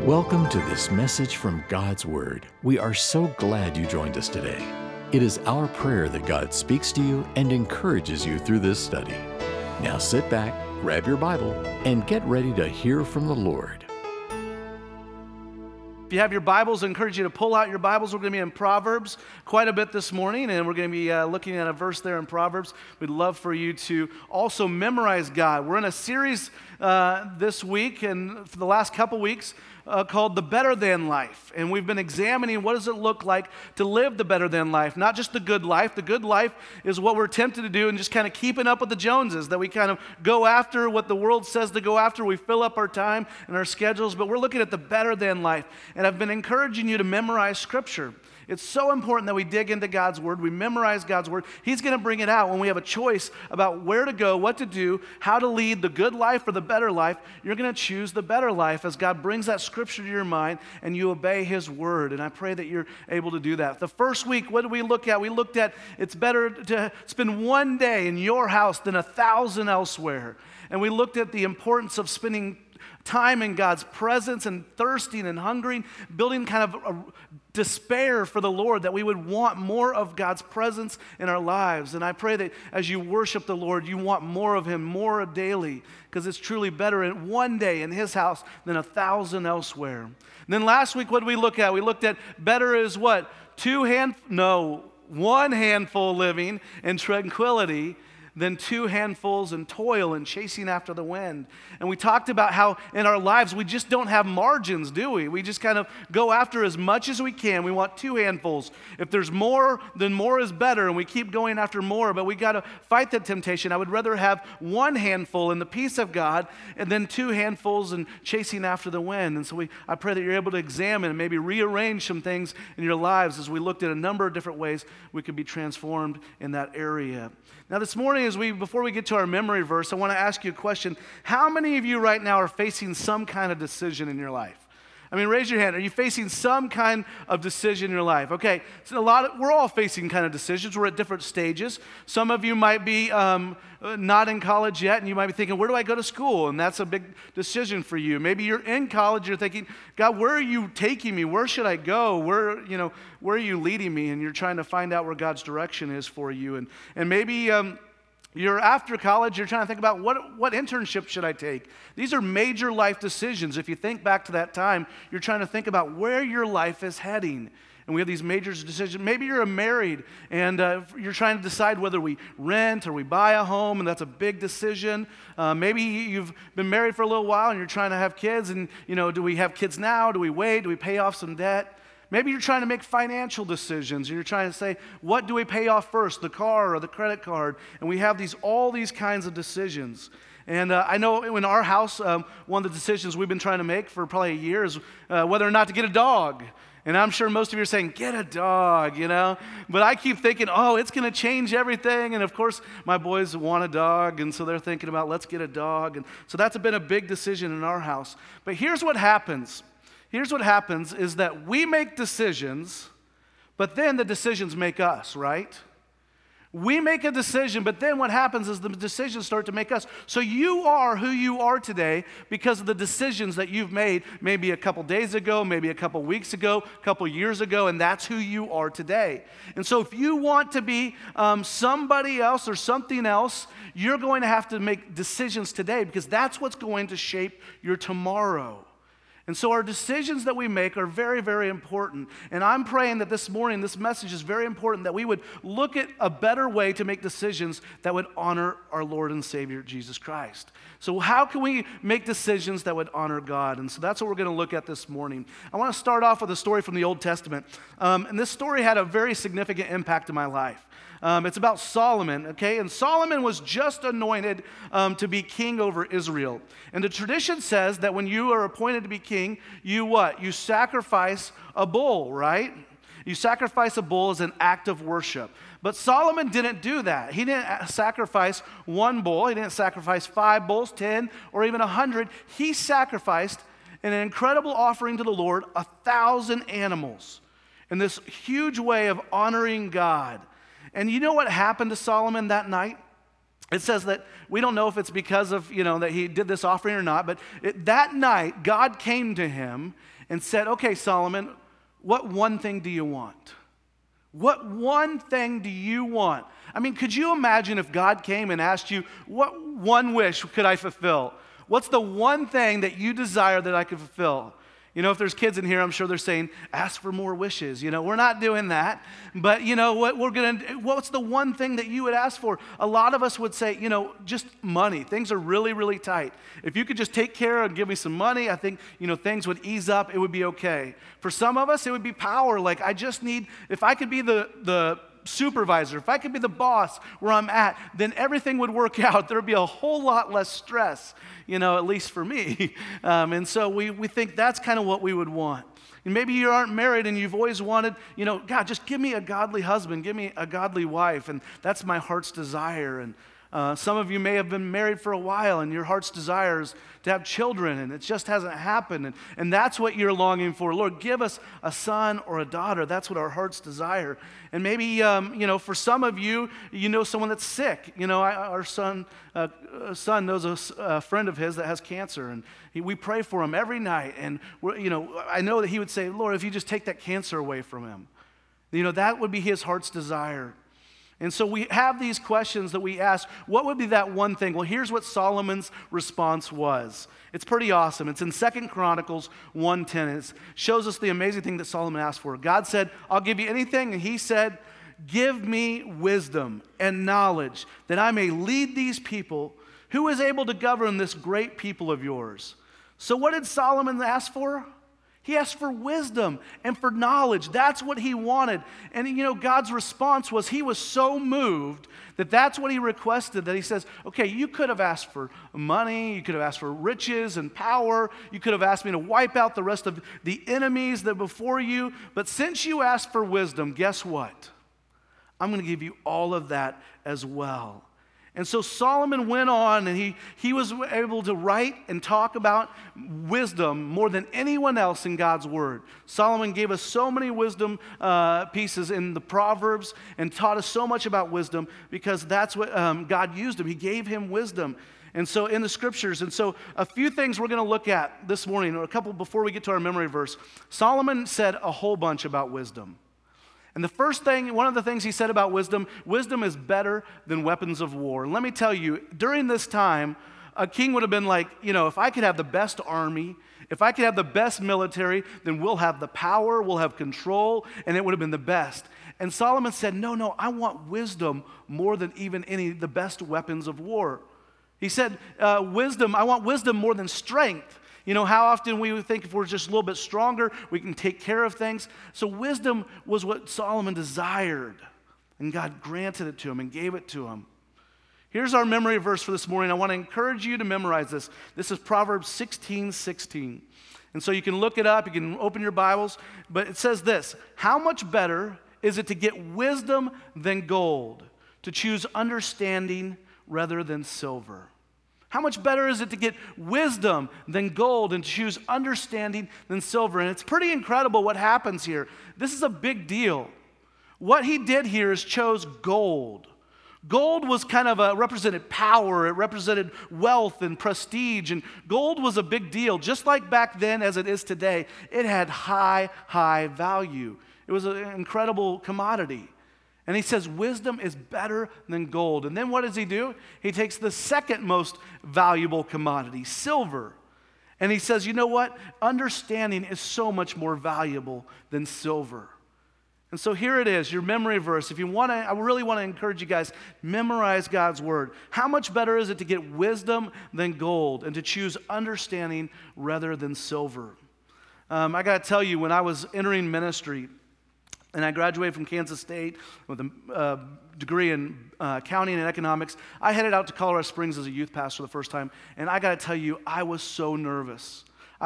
Welcome to this message from God's Word. We are so glad you joined us today. It is our prayer that God speaks to you and encourages you through this study. Now sit back, grab your Bible, and get ready to hear from the Lord. If you have your Bibles, I encourage you to pull out your Bibles. We're going to be in Proverbs quite a bit this morning, and we're going to be looking at a verse there in Proverbs. We'd love for you to also memorize God. We're in a series this week and for the last couple weeks called The Better Than Life. And we've been examining what does it look like to live the better than life, not just the good life. The good life is what we're tempted to do and just kind of keeping up with the Joneses, that we kind of go after what the world says to go after. We fill up our time and our schedules, but we're looking at the better than life. And I've been encouraging you to memorize Scripture. It's so important that we dig into God's Word, we memorize God's Word. He's going to bring it out when we have a choice about where to go, what to do, how to lead the good life or the better life. You're going to choose the better life as God brings that Scripture to your mind and you obey His Word. And I pray that you're able to do that. The first week, what did we look at? We looked at it's better to spend one day in your house than 1,000 elsewhere. And we looked at the importance of spending time in God's presence and thirsting and hungering, building kind of a despair for the Lord, that we would want more of God's presence in our lives. And I pray that as you worship the Lord, you want more of Him, more daily, because it's truly better in one day in His house than 1,000 elsewhere. And then last week, what did we look at? We looked at better is what? One handful living in tranquility than two handfuls in toil and chasing after the wind. And we talked about how in our lives we just don't have margins, do we? We just kind of go after as much as we can. We want two handfuls. If there's more, then more is better, and we keep going after more, but we got to fight that temptation. I would rather have one handful in the peace of God and then two handfuls and chasing after the wind. And so I pray that you're able to examine and maybe rearrange some things in your lives as we looked at a number of different ways we could be transformed in that area. Now this morning, before we get to our memory verse, I want to ask you a question. How many of you right now are facing some kind of decision in your life? I mean, raise your hand. Are you facing some kind of decision in your life? Okay, so we're all facing kind of decisions. We're at different stages. Some of you might be not in college yet, and you might be thinking, where do I go to school? And that's a big decision for you. Maybe you're in college, you're thinking, God, where are you taking me? Where should I go? Where are you leading me? And you're trying to find out where God's direction is for you. And maybe you're after college, you're trying to think about what internship should I take? These are major life decisions. If you think back to that time, you're trying to think about where your life is heading. And we have these major decisions. Maybe you're married and you're trying to decide whether we rent or we buy a home, and that's a big decision. Maybe you've been married for a little while and you're trying to have kids, and do we have kids now? Do we wait? Do we pay off some debt? Maybe you're trying to make financial decisions, and you're trying to say, what do we pay off first, the car or the credit card? And we have all these kinds of decisions. And I know in our house, one of the decisions we've been trying to make for probably a year is whether or not to get a dog. And I'm sure most of you are saying, get a dog, But I keep thinking, it's going to change everything. And of course, my boys want a dog, and so they're thinking about, let's get a dog. And so that's been a big decision in our house. But here's what happens. Here's what happens is that we make decisions, but then the decisions make us, right? We make a decision, but then what happens is the decisions start to make us. So you are who you are today because of the decisions that you've made maybe a couple days ago, maybe a couple weeks ago, a couple years ago, and that's who you are today. And so if you want to be somebody else or something else, you're going to have to make decisions today because that's what's going to shape your tomorrow. And so our decisions that we make are very, very important. And I'm praying that this morning, this message is very important, that we would look at a better way to make decisions that would honor our Lord and Savior, Jesus Christ. So how can we make decisions that would honor God? And so that's what we're going to look at this morning. I want to start off with a story from the Old Testament. And this story had a very significant impact in my life. It's about Solomon, okay? And Solomon was just anointed to be king over Israel. And the tradition says that when you are appointed to be king, you what? You sacrifice a bull, right? You sacrifice a bull as an act of worship. But Solomon didn't do that. He didn't sacrifice one bull. He didn't sacrifice 5 bulls, 10, or even 100. He sacrificed in an incredible offering to the Lord 1,000 animals in this huge way of honoring God. And you know what happened to Solomon that night? it says that we don't know if it's because of, that he did this offering or not, but that night, God came to him and said, okay, Solomon, what one thing do you want? What one thing do you want? I mean, could you imagine if God came and asked you, what one wish could I fulfill? What's the one thing that you desire that I could fulfill? If there's kids in here, I'm sure they're saying, ask for more wishes. We're not doing that. But what's the one thing that you would ask for? A lot of us would say, just money. Things are really, really tight. If you could just take care and give me some money, I think, things would ease up. It would be okay. For some of us, it would be power. Like, I just need, if I could be the supervisor, if I could be the boss where I'm at, then everything would work out. There'd be a whole lot less stress, at least for me. And so we think that's kind of what we would want. And maybe you aren't married and you've always wanted, God, just give me a godly husband, give me a godly wife, and that's my heart's desire. And some of you may have been married for a while and your heart's desire is to have children and it just hasn't happened. And that's what you're longing for. Lord, give us a son or a daughter. That's what our heart's desire. And maybe, for some of you, someone that's sick. Our son knows a friend of his that has cancer, and we pray for him every night. And, I know that he would say, Lord, if you just take that cancer away from him, that would be his heart's desire. And so we have these questions that we ask, what would be that one thing? Well, here's what Solomon's response was. It's pretty awesome. It's in 2 Chronicles 1:10. It shows us the amazing thing that Solomon asked for. God said, I'll give you anything. And he said, give me wisdom and knowledge that I may lead these people. Who is able to govern this great people of yours? So what did Solomon ask for? He asked for wisdom and for knowledge. That's what he wanted. And God's response was he was so moved that that's what he requested, that he says, okay, you could have asked for money, you could have asked for riches and power, you could have asked me to wipe out the rest of the enemies that before you, but since you asked for wisdom, guess what? I'm going to give you all of that as well. And so Solomon went on, and he was able to write and talk about wisdom more than anyone else in God's Word. Solomon gave us so many wisdom pieces in the Proverbs and taught us so much about wisdom because that's what God used him. He gave him wisdom. And so in the Scriptures, and so a few things we're going to look at this morning, or a couple before we get to our memory verse. Solomon said a whole bunch about wisdom. And the first thing, one of the things he said about wisdom is better than weapons of war. And let me tell you, during this time, a king would have been like, if I could have the best army, if I could have the best military, then we'll have the power, we'll have control, and it would have been the best. And Solomon said, no, I want wisdom more than even the best weapons of war. He said, I want wisdom more than strength. How often we would think if we're just a little bit stronger, we can take care of things. So wisdom was what Solomon desired, and God granted it to him and gave it to him. Here's our memory verse for this morning. I want to encourage you to memorize this. This is Proverbs 16:16. And so you can look it up, you can open your Bibles, but it says this: how much better is it to get wisdom than gold, to choose understanding rather than silver? How much better is it to get wisdom than gold and to choose understanding than silver? And it's pretty incredible what happens here. This is a big deal. What he did here is chose gold. Gold was kind of represented power, it represented wealth and prestige, and gold was a big deal. Just like back then as it is today, it had high value. It was an incredible commodity. And he says wisdom is better than gold. And then what does he do? He takes the second most valuable commodity, silver. And he says, you know what? Understanding is so much more valuable than silver. And so here it is, your memory verse. If you want to, I really want to encourage you guys, memorize God's word. How much better is it to get wisdom than gold and to choose understanding rather than silver? I got to tell you, when I was entering ministry, and I graduated from Kansas State with a degree in accounting and economics, I headed out to Colorado Springs as a youth pastor the first time, and I got to tell you, I was so nervous.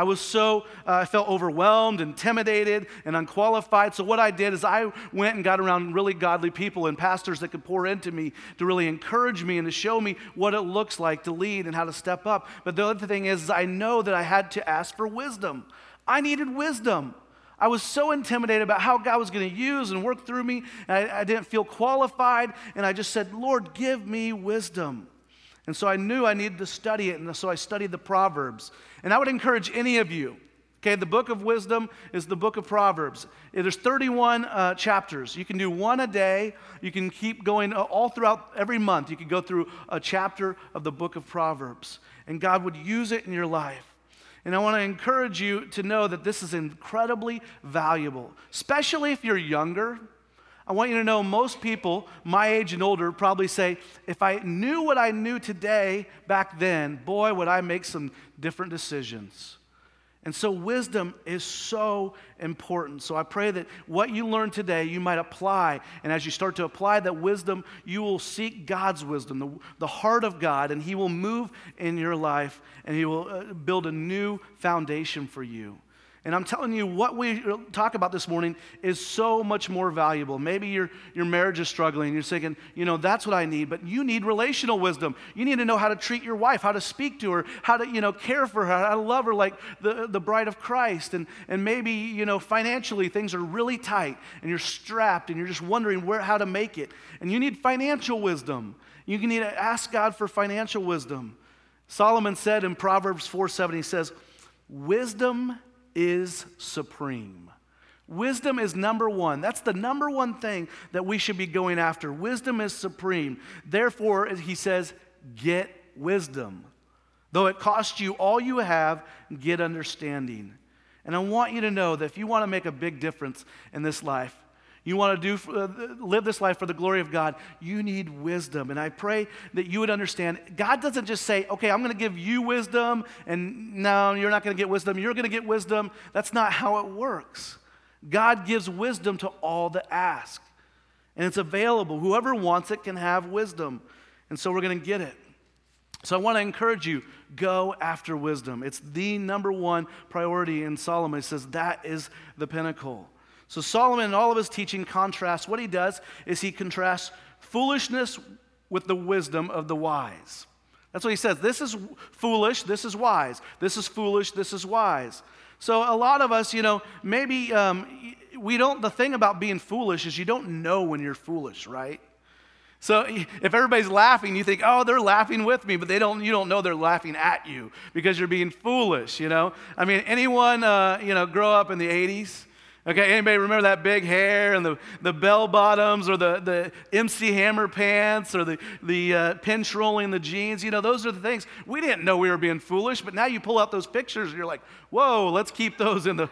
I felt overwhelmed, intimidated, and unqualified. So what I did is I went and got around really godly people and pastors that could pour into me to really encourage me and to show me what it looks like to lead and how to step up. But the other thing is I know that I had to ask for wisdom. I needed wisdom. I was so intimidated about how God was going to use and work through me, and I didn't feel qualified, and I just said, Lord, give me wisdom. And so I knew I needed to study it, and so I studied the Proverbs. And I would encourage any of you, okay, the book of wisdom is the book of Proverbs. There's 31 chapters. You can do one a day. You can keep going all throughout every month. You can go through a chapter of the book of Proverbs, and God would use it in your life. And I want to encourage you to know that this is incredibly valuable, especially if you're younger. I want you to know most people my age and older probably say, if I knew what I knew today back then, boy, would I make some different decisions. And so wisdom is so important. So I pray that what you learn today, you might apply. And as you start to apply that wisdom, you will seek God's wisdom, the heart of God, and He will move in your life, and He will build a new foundation for you. And I'm telling you, what we talk about this morning is so much more valuable. Maybe your marriage is struggling. You're thinking, that's what I need. But you need relational wisdom. You need to know how to treat your wife, how to speak to her, how to, care for her, how to love her like the bride of Christ. And maybe, financially things are really tight and you're strapped and you're just wondering how to make it. And you need financial wisdom. You need to ask God for financial wisdom. Solomon said in Proverbs 4:7, he says, wisdom is supreme. Wisdom is number one. That's the number one thing that we should be going after. Wisdom is supreme. Therefore, he says, get wisdom. Though it costs you all you have, get understanding. And I want you to know that if you want to make a big difference in this life, you want to live this life for the glory of God, you need wisdom. And I pray that you would understand, God doesn't just say, okay, I'm going to give you wisdom, and no, you're not going to get wisdom, you're going to get wisdom. That's not how it works. God gives wisdom to all that ask. And it's available. Whoever wants it can have wisdom. And so we're going to get it. So I want to encourage you, go after wisdom. It's the number one priority in Solomon. It says that is the pinnacle. So Solomon, in all of his teaching, contrasts. What he does is he contrasts foolishness with the wisdom of the wise. That's what he says. This is foolish, this is wise. This is foolish, this is wise. So a lot of us, maybe we don't, the thing about being foolish is you don't know when you're foolish, right? So if everybody's laughing, you think, oh, they're laughing with me, but you don't know they're laughing at you because you're being foolish, I mean, anyone, grow up in the 80s? Okay, anybody remember that big hair and the bell bottoms or the MC Hammer pants or the pinch rolling the jeans? Those are the things. We didn't know we were being foolish, but now you pull out those pictures and you're like, whoa, let's keep those in the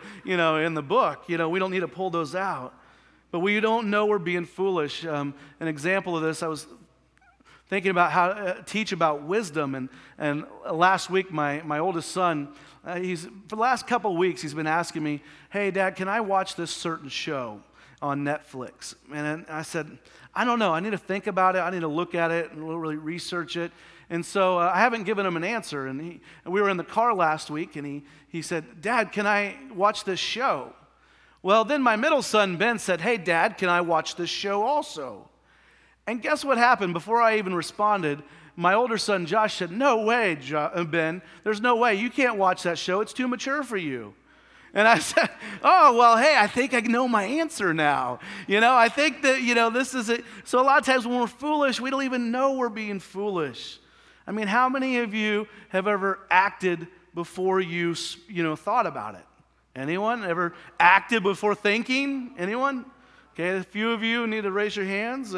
book. We don't need to pull those out. But we don't know we're being foolish. An example of this, I was thinking about how to teach about wisdom, and last week my oldest son, for the last couple of weeks, he's been asking me, hey, Dad, can I watch this certain show on Netflix? And I said, I don't know. I need to think about it. I need to look at it and really research it. And so I haven't given him an answer. And we were in the car last week, and he said, Dad, can I watch this show? Well, then my middle son, Ben, said, hey, Dad, can I watch this show also? And guess what happened? Before I even responded, my older son, Josh, said, no way, Ben. There's no way. You can't watch that show. It's too mature for you. And I said, oh, well, hey, I think I know my answer now. I think that, this is it. So a lot of times when we're foolish, we don't even know we're being foolish. I mean, how many of you have ever acted before you thought about it? Anyone ever acted before thinking? Anyone? Okay, a few of you need to raise your hands.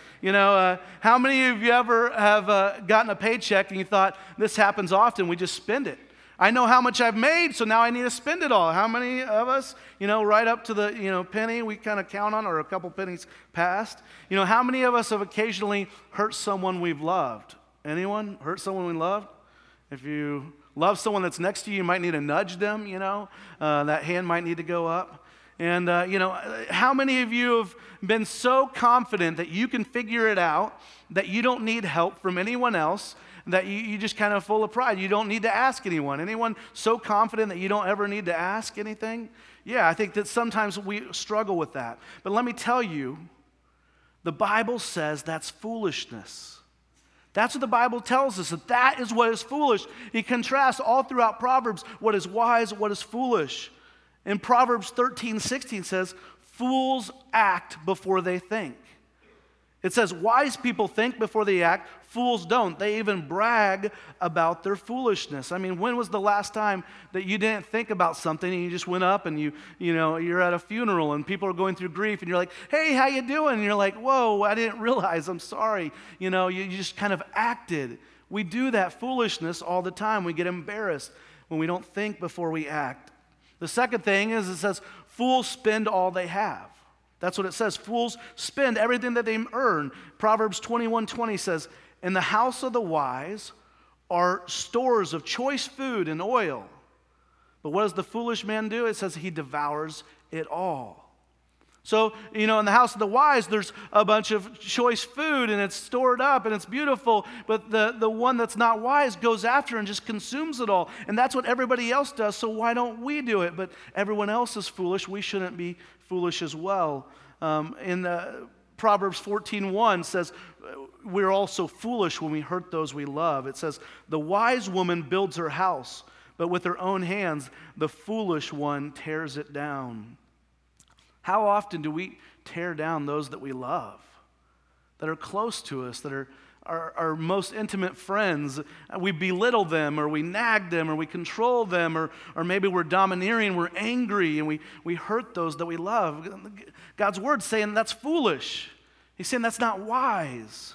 How many of you ever have gotten a paycheck and you thought, this happens often, we just spend it? I know how much I've made, so now I need to spend it all. How many of us, right up to the, penny we kind of count on, or a couple pennies past? How many of us have occasionally hurt someone we've loved? Anyone hurt someone we loved? If you love someone that's next to you, you might need to nudge them, that hand might need to go up. And, how many of you have been so confident that you can figure it out, that you don't need help from anyone else, that you just kind of full of pride? You don't need to ask anyone. Anyone so confident that you don't ever need to ask anything? Yeah, I think that sometimes we struggle with that. But let me tell you, the Bible says that's foolishness. That's what the Bible tells us, that is what is foolish. He contrasts all throughout Proverbs what is wise, what is foolish. In Proverbs 13:16 says, fools act before they think. It says, wise people think before they act, fools don't. They even brag about their foolishness. I mean, when was the last time that you didn't think about something and you just went up and you're at a funeral and people are going through grief and you're like, hey, how you doing? And you're like, whoa, I didn't realize, I'm sorry. You just kind of acted. We do that foolishness all the time. We get embarrassed when we don't think before we act. The second thing is it says, fools spend all they have. That's what it says. Fools spend everything that they earn. Proverbs 21:20 says, in the house of the wise are stores of choice food and oil. But what does the foolish man do? It says he devours it all. So, in the house of the wise, there's a bunch of choice food and it's stored up and it's beautiful. But the one that's not wise goes after and just consumes it all. And that's what everybody else does, so why don't we do it? But everyone else is foolish. We shouldn't be foolish as well. In Proverbs 14:1 says, we're also foolish when we hurt those we love. It says, the wise woman builds her house, but with her own hands, the foolish one tears it down. How often do we tear down those that we love, that are close to us, that are our most intimate friends? We belittle them, or we nag them, or we control them, or maybe we're domineering, we're angry, and we hurt those that we love. God's word's saying that's foolish. He's saying that's not wise.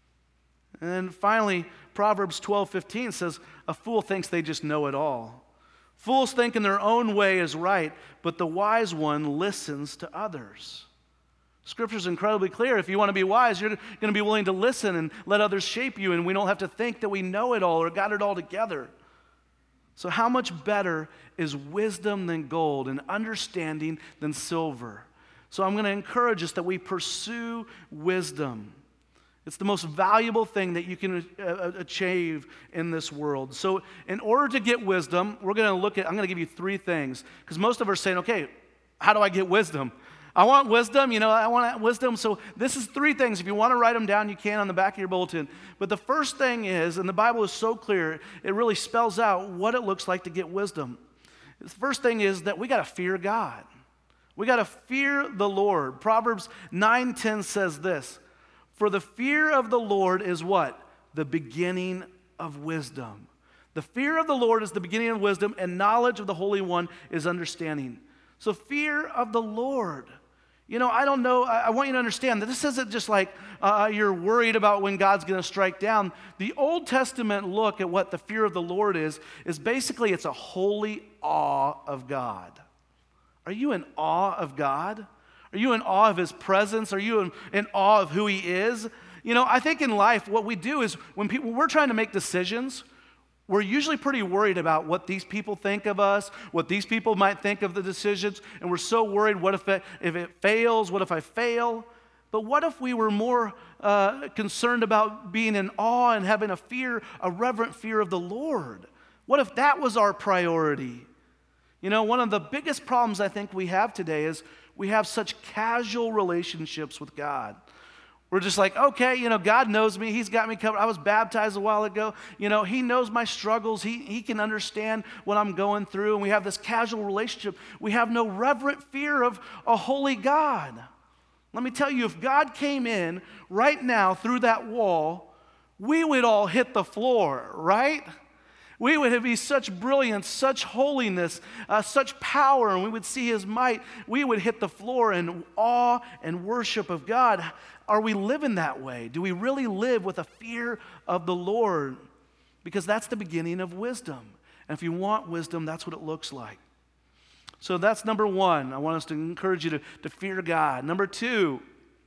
And then finally, Proverbs 12:15 says, a fool thinks they just know it all. Fools think in their own way is right, but the wise one listens to others. Scripture's incredibly clear. If you want to be wise, you're going to be willing to listen and let others shape you, and we don't have to think that we know it all or got it all together. So how much better is wisdom than gold and understanding than silver? So I'm going to encourage us that we pursue wisdom. It's the most valuable thing that you can achieve in this world. So in order to get wisdom, I'm going to give you three things. Because most of us are saying, okay, how do I get wisdom? I want wisdom, I want wisdom. So this is three things. If you want to write them down, you can on the back of your bulletin. But the first thing is, and the Bible is so clear, it really spells out what it looks like to get wisdom. The first thing is that we got to fear God. We got to fear the Lord. Proverbs 9:10 says this, for the fear of the Lord is what? The beginning of wisdom. The fear of the Lord is the beginning of wisdom, and knowledge of the Holy One is understanding. So fear of the Lord. I don't know, I want you to understand that this isn't just like you're worried about when God's going to strike down. The Old Testament look at what the fear of the Lord is basically it's a holy awe of God. Are you in awe of God? Are you in awe of His presence? Are you in awe of who He is? I think in life what we do is when we're trying to make decisions, we're usually pretty worried about what these people think of us, what these people might think of the decisions, and we're so worried, what if it fails? What if I fail? But what if we were more concerned about being in awe and having a reverent fear of the Lord? What if that was our priority? One of the biggest problems I think we have today is we have such casual relationships with God. We're just like, okay, God knows me. He's got me covered. I was baptized a while ago. He knows my struggles. He can understand what I'm going through. And we have this casual relationship. We have no reverent fear of a holy God. Let me tell you, if God came in right now through that wall, we would all hit the floor, right? We would be such brilliance, such holiness, such power, and we would see His might. We would hit the floor in awe and worship of God. Are we living that way? Do we really live with a fear of the Lord? Because that's the beginning of wisdom. And if you want wisdom, that's what it looks like. So that's number one. I want us to encourage you to fear God. Number two,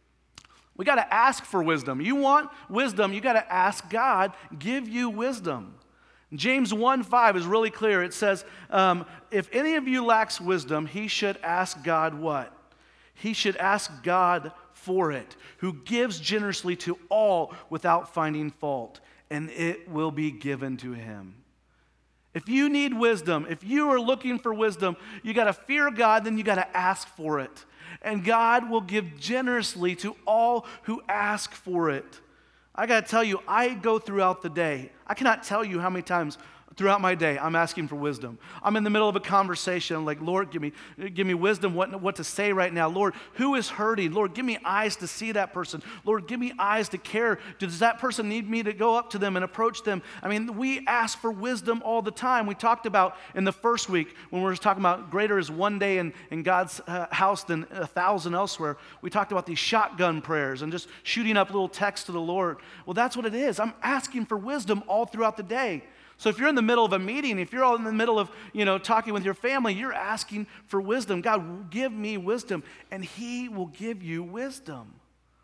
we got to ask for wisdom. You want wisdom, you got to ask God, give you wisdom. James 1:5 is really clear. It says, if any of you lacks wisdom, he should ask God what? He should ask God for it, who gives generously to all without finding fault, and it will be given to him. If you need wisdom, if you are looking for wisdom, you got to fear God, then you got to ask for it. And God will give generously to all who ask for it. I got to tell you, I go throughout the day. I cannot tell you how many times Throughout my day, I'm asking for wisdom. I'm in the middle of a conversation. I'm like, Lord, give me wisdom what to say right now. Lord, who is hurting? Lord, give me eyes to see that person. Lord, give me eyes to care. Does that person need me to go up to them and approach them? I mean, we ask for wisdom all the time. We talked about in the first week when we were talking about greater is one day in God's house than 1,000 elsewhere. We talked about these shotgun prayers and just shooting up little texts to the Lord. Well, that's what it is. I'm asking for wisdom all throughout the day. So if you're in the middle of a meeting, if you're all in the middle of, talking with your family, you're asking for wisdom. God, give me wisdom, and He will give you wisdom.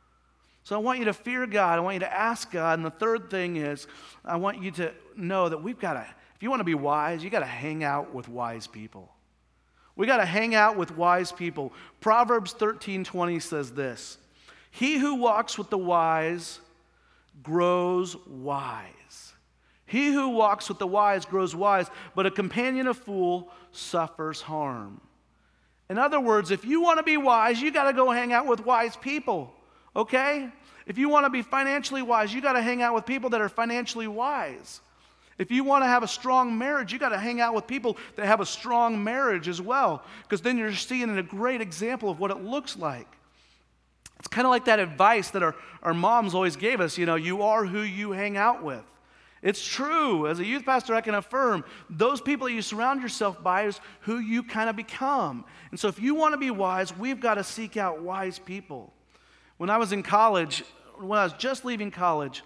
So I want you to fear God. I want you to ask God. And the third thing is, I want you to know that if you want to be wise, you got to hang out with wise people. We got to hang out with wise people. Proverbs 13:20 says this: "He who walks with the wise grows wise. He who walks with the wise grows wise, but a companion of fool suffers harm." In other words, if you want to be wise, you got to go hang out with wise people, okay? If you want to be financially wise, you got to hang out with people that are financially wise. If you want to have a strong marriage, you got to hang out with people that have a strong marriage as well, because then you're seeing a great example of what it looks like. It's kind of like that advice that our moms always gave us, you are who you hang out with. It's true. As a youth pastor, I can affirm those people that you surround yourself by is who you kind of become. And so if you want to be wise, we've got to seek out wise people. When I was in college, when I was just leaving college,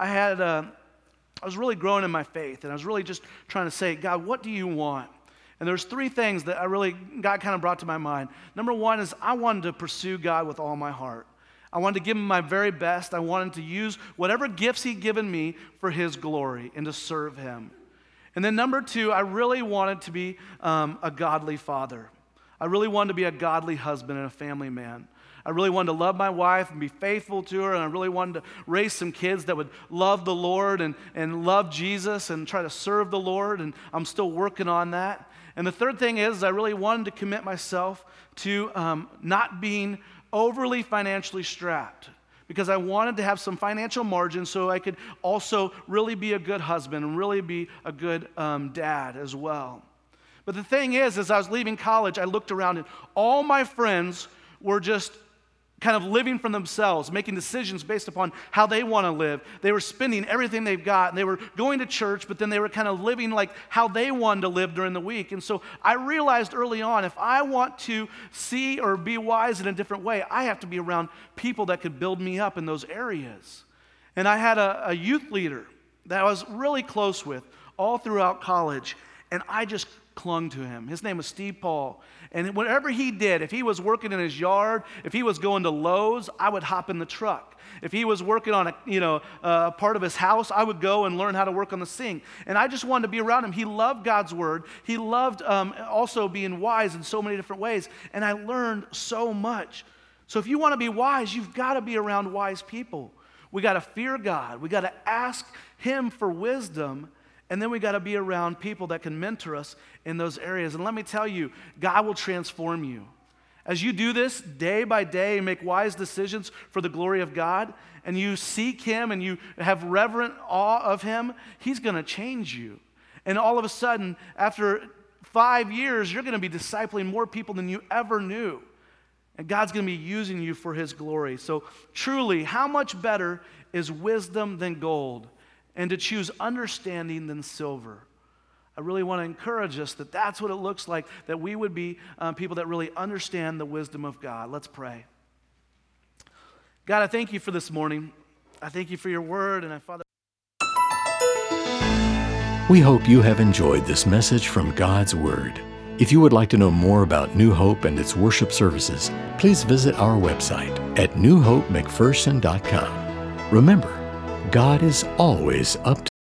I was really growing in my faith, and I was really just trying to say, God, what do you want? And there's three things that God kind of brought to my mind. Number one is I wanted to pursue God with all my heart. I wanted to give Him my very best. I wanted to use whatever gifts He'd given me for His glory and to serve Him. And then number two, I really wanted to be a godly father. I really wanted to be a godly husband and a family man. I really wanted to love my wife and be faithful to her, and I really wanted to raise some kids that would love the Lord and love Jesus and try to serve the Lord, and I'm still working on that. And the third thing is I really wanted to commit myself to not being overly financially strapped, because I wanted to have some financial margin so I could also really be a good husband and really be a good dad as well. But the thing is, as I was leaving college, I looked around and all my friends were just kind of living for themselves, making decisions based upon how they want to live. They were spending everything they've got, and they were going to church, but then they were kind of living like how they wanted to live during the week. And so I realized early on, if I want to see or be wise in a different way, I have to be around people that could build me up in those areas. And I had a youth leader that I was really close with all throughout college, and I just clung to him. His name was Steve Paul. And whatever he did, if he was working in his yard, if he was going to Lowe's, I would hop in the truck. If he was working on a part of his house, I would go and learn how to work on the sink. And I just wanted to be around him. He loved God's word. He loved also being wise in so many different ways. And I learned so much. So if you want to be wise, you've got to be around wise people. We got to fear God. We got to ask Him for wisdom. And then we got to be around people that can mentor us in those areas. And let me tell you, God will transform you. As you do this day by day and make wise decisions for the glory of God, and you seek Him and you have reverent awe of Him, He's going to change you. And all of a sudden, after 5 years, you're going to be discipling more people than you ever knew. And God's going to be using you for His glory. So truly, how much better is wisdom than gold? And to choose understanding than silver. I really want to encourage us that that's what it looks like, that we would be people that really understand the wisdom of God. Let's pray. God, I thank You for this morning. I thank You for Your word, and Father. We hope you have enjoyed this message from God's Word. If you would like to know more about New Hope and its worship services, please visit our website at newhopemcpherson.com. Remember, God is always up to